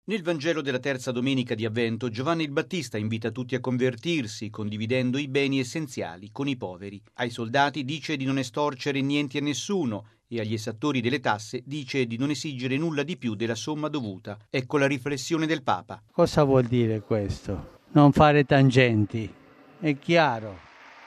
Nel Vangelo della terza domenica di Avvento, Giovanni il Battista invita tutti a convertirsi, condividendo i beni essenziali con i poveri. Ai soldati dice di non estorcere niente a nessuno e agli esattori delle tasse dice di non esigere nulla di più della somma dovuta. Ecco la riflessione del Papa. Cosa vuol dire questo? Non fare tangenti, è chiaro.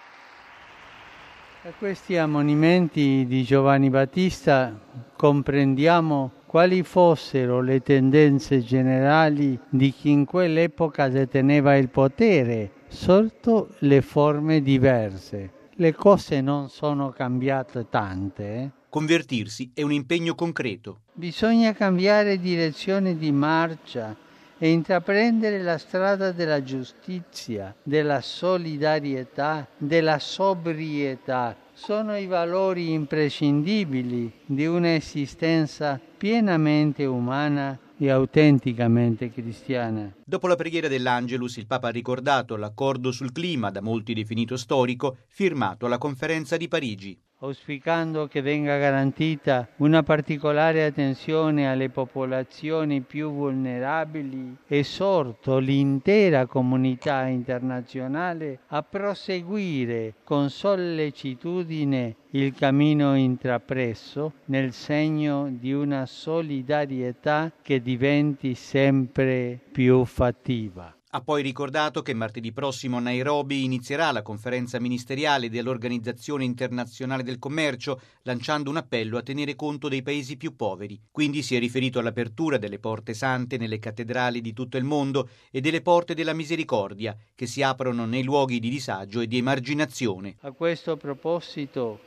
Da questi ammonimenti di Giovanni Battista comprendiamo quali fossero le tendenze generali di chi in quell'epoca deteneva il potere sotto le forme diverse. Le cose non sono cambiate tante. Convertirsi è un impegno concreto. Bisogna cambiare direzione di marcia e intraprendere la strada della giustizia, della solidarietà, della sobrietà. Sono i valori imprescindibili di un'esistenza pienamente umana e autenticamente cristiana. Dopo la preghiera dell'Angelus, il Papa ha ricordato l'accordo sul clima, da molti definito storico, firmato alla conferenza di Parigi. Auspicando che venga garantita una particolare attenzione alle popolazioni più vulnerabili, esorto l'intera comunità internazionale a proseguire con sollecitudine il cammino intrapreso nel segno di una solidarietà che diventi sempre più fattiva. Ha poi ricordato che martedì prossimo a Nairobi inizierà la conferenza ministeriale dell'Organizzazione Internazionale del Commercio, lanciando un appello a tenere conto dei paesi più poveri. Quindi si è riferito all'apertura delle porte sante nelle cattedrali di tutto il mondo e delle porte della misericordia, che si aprono nei luoghi di disagio e di emarginazione. A questo proposito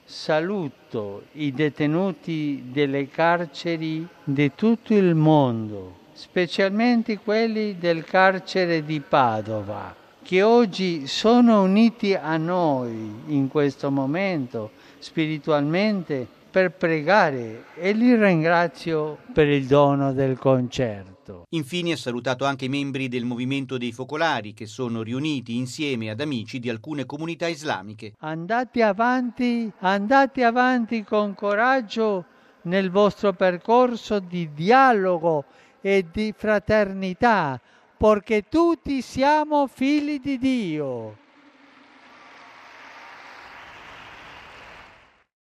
saluto i detenuti delle carceri di tutto il mondo, specialmente quelli del carcere di Padova, che oggi sono uniti a noi in questo momento spiritualmente per pregare e li ringrazio per il dono del concerto. Infine ha salutato anche i membri del movimento dei focolari che sono riuniti insieme ad amici di alcune comunità islamiche. Andate avanti con coraggio nel vostro percorso di dialogo e di fraternità, perché tutti siamo figli di Dio.